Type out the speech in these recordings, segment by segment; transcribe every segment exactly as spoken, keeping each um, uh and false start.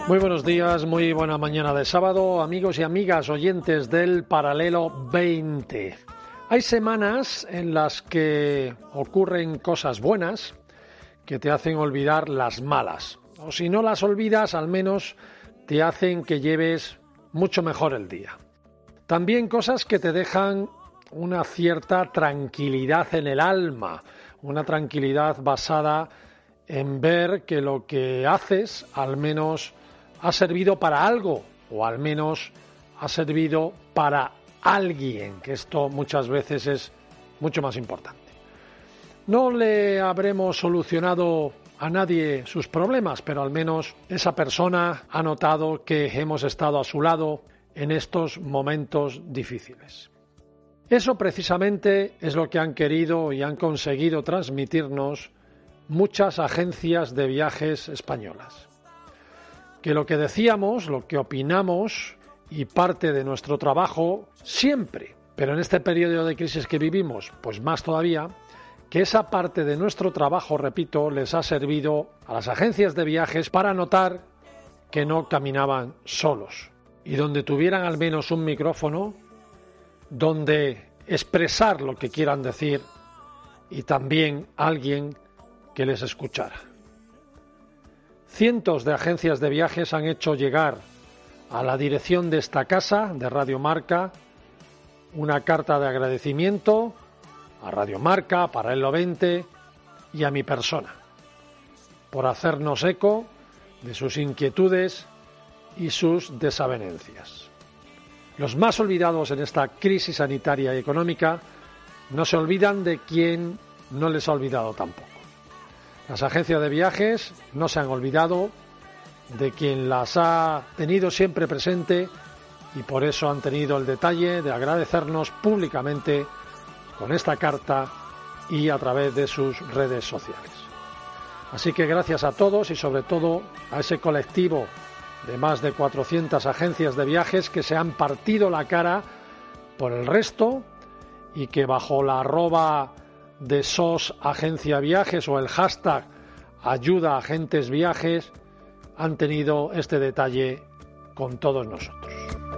Muy buenos días, muy buena mañana de sábado, amigos y amigas oyentes del Paralelo veinte. Hay semanas en las que ocurren cosas buenas que te hacen olvidar las malas. O si no las olvidas, al menos te hacen que lleves mucho mejor el día. También cosas que te dejan una cierta tranquilidad en el alma, una tranquilidad basada en ver que lo que haces al menos ha servido para algo, o al menos ha servido para alguien, que esto muchas veces es mucho más importante. No le habremos solucionado a nadie sus problemas, pero al menos esa persona ha notado que hemos estado a su lado en estos momentos difíciles. Eso precisamente es lo que han querido y han conseguido transmitirnos muchas agencias de viajes españolas. Que lo que decíamos, lo que opinamos y parte de nuestro trabajo siempre, pero en este periodo de crisis que vivimos, pues más todavía, que esa parte de nuestro trabajo, repito, les ha servido a las agencias de viajes para notar que no caminaban solos y donde tuvieran al menos un micrófono donde expresar lo que quieran decir y también alguien que les escuchara. Cientos de agencias de viajes han hecho llegar a la dirección de esta casa, de Radio Marca, una carta de agradecimiento a Radio Marca, a Paralelo veinte y a mi persona, por hacernos eco de sus inquietudes y sus desavenencias. Los más olvidados en esta crisis sanitaria y económica no se olvidan de quien no les ha olvidado tampoco. Las agencias de viajes no se han olvidado de quien las ha tenido siempre presente y por eso han tenido el detalle de agradecernos públicamente con esta carta y a través de sus redes sociales. Así que gracias a todos y sobre todo a ese colectivo de más de cuatrocientas agencias de viajes que se han partido la cara por el resto y que bajo la arroba de S O S Agencia Viajes o el hashtag Ayuda a Agentes Viajes han tenido este detalle con todos nosotros.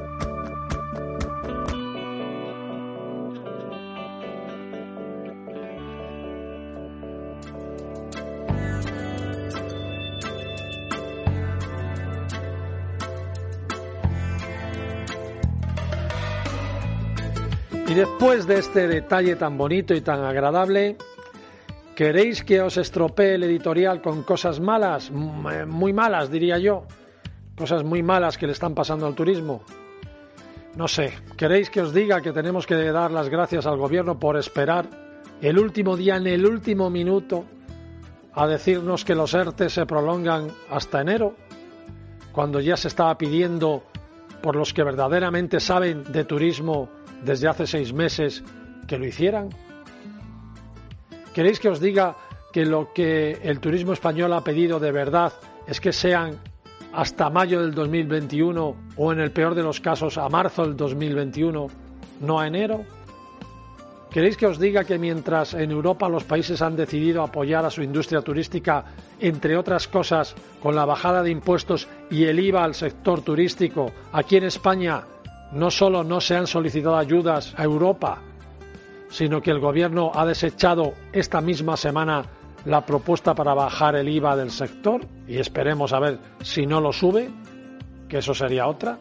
Y después de este detalle tan bonito y tan agradable, ¿queréis que os estropee el editorial con cosas malas? Muy malas, diría yo. Cosas muy malas que le están pasando al turismo. No sé, ¿queréis que os diga que tenemos que dar las gracias al gobierno por esperar el último día, en el último minuto, a decirnos que los ERTE se prolongan hasta enero? Cuando ya se estaba pidiendo por los que verdaderamente saben de turismo desde hace seis meses que lo hicieran. ¿Queréis que os diga que lo que el turismo español ha pedido de verdad es que sean hasta mayo del dos mil veintiuno o en el peor de los casos a marzo del dos mil veintiuno, no a enero? ¿Queréis que os diga que mientras en Europa los países han decidido apoyar a su industria turística, entre otras cosas, con la bajada de impuestos y el I V A al sector turístico, aquí en España no solo no se han solicitado ayudas a Europa, sino que el gobierno ha desechado esta misma semana la propuesta para bajar el I V A del sector y esperemos a ver si no lo sube, que eso sería otra?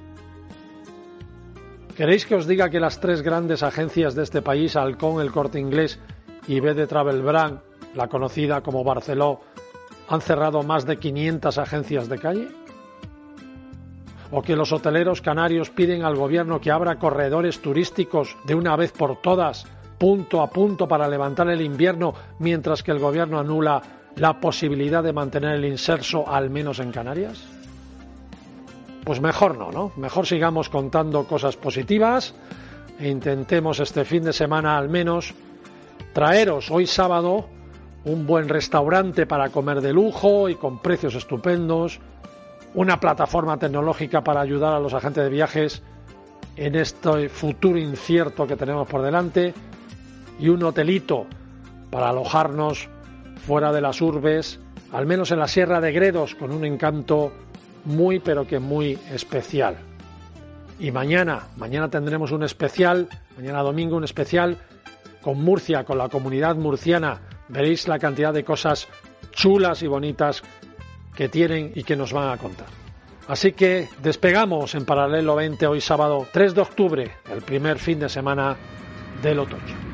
¿Queréis que os diga que las tres grandes agencias de este país, Halcón, El Corte Inglés y B D Travel Brand, la conocida como Barceló, han cerrado más de quinientas agencias de calle? ¿O que los hoteleros canarios piden al gobierno que abra corredores turísticos de una vez por todas, punto a punto, para levantar el invierno, mientras que el gobierno anula la posibilidad de mantener el inserso al menos en Canarias? Pues mejor no, ¿no? Mejor sigamos contando cosas positivas e intentemos este fin de semana al menos traeros hoy sábado un buen restaurante para comer de lujo y con precios estupendos, una plataforma tecnológica para ayudar a los agentes de viajes en este futuro incierto que tenemos por delante y un hotelito para alojarnos fuera de las urbes, al menos en la Sierra de Gredos, con un encanto muy pero que muy especial. Y mañana, mañana tendremos un especial, mañana domingo un especial con Murcia, con la comunidad murciana. Veréis la cantidad de cosas chulas y bonitas que tienen y que nos van a contar. Así que despegamos en Paralelo veinte hoy sábado tres de octubre, el primer fin de semana del otoño.